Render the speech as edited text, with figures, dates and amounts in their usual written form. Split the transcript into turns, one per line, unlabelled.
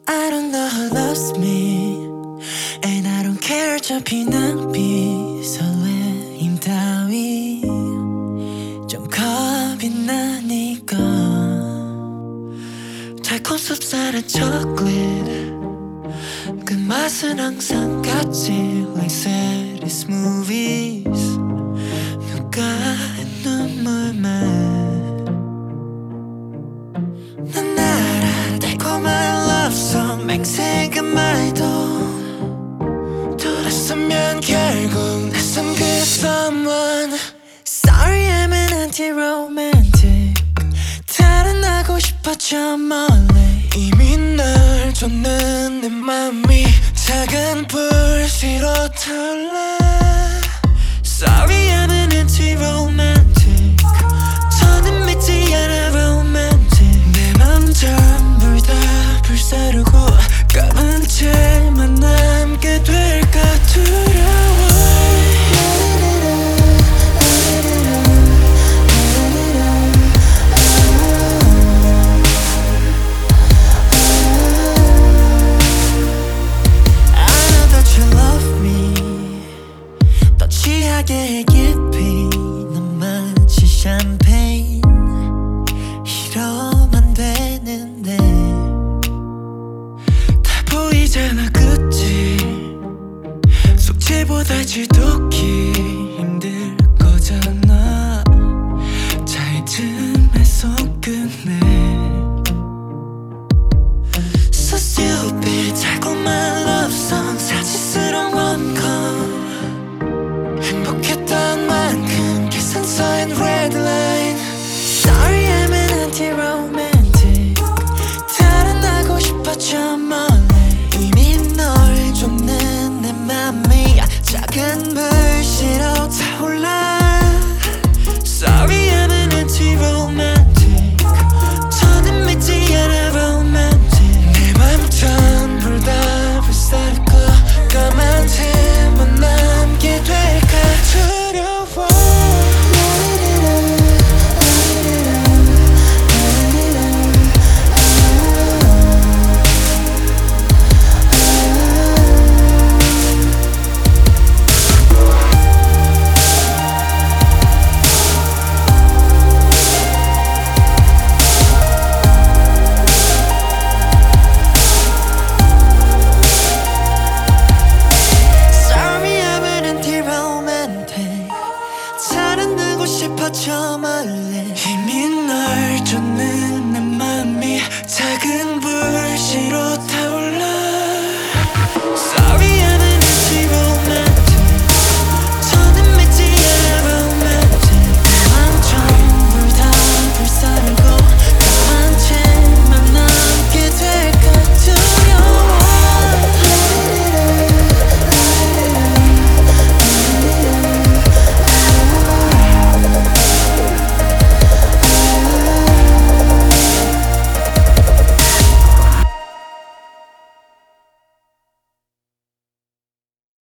I don't know who loves me And I don't care 어차피 낭비 설레임 따위 좀 겁이 나니까 달콤 쌉쌀한 초콜릿 그 맛은 항상 같지 Like sad movies 누가의 눈물만 난 알아 달콤한 love song 맹세가 말도 돌아서면 결국 낯선 그 someone Sorry I'm an anti-romantic 달아나고 싶어 저 멀리 이미 널 줬는 내 맘이 작은 불씨로 타올라 Sorry I'm an anti-romantic 더는 믿지 않아 romantic 내 맘 전부 다 불사르고 까만 채만 남게 될까 두려워 취하게 깊이 넌 마치 샴페인 이러면 되는데 다 보이잖아 그치 숙제보다 지독히 힘들 거잖아 잘 틈에서 끝내 So stupid 달콤한 love song 사치스러운 rom-com 행복했던 만큼 계산서엔 red line Sorry I'm an anti-romantic 달아나고 싶어 저 멀리 이미 널 줬는 내 맘이 작은 불씨로 타올라 Sorry I'm an anti-romantic 더는 믿지 않아 romantic 내 맘 전부 다 불사르고 까만 채만 남게 될까 두려워 저 멀리 이미 널 줬는 내 맘이 작은 불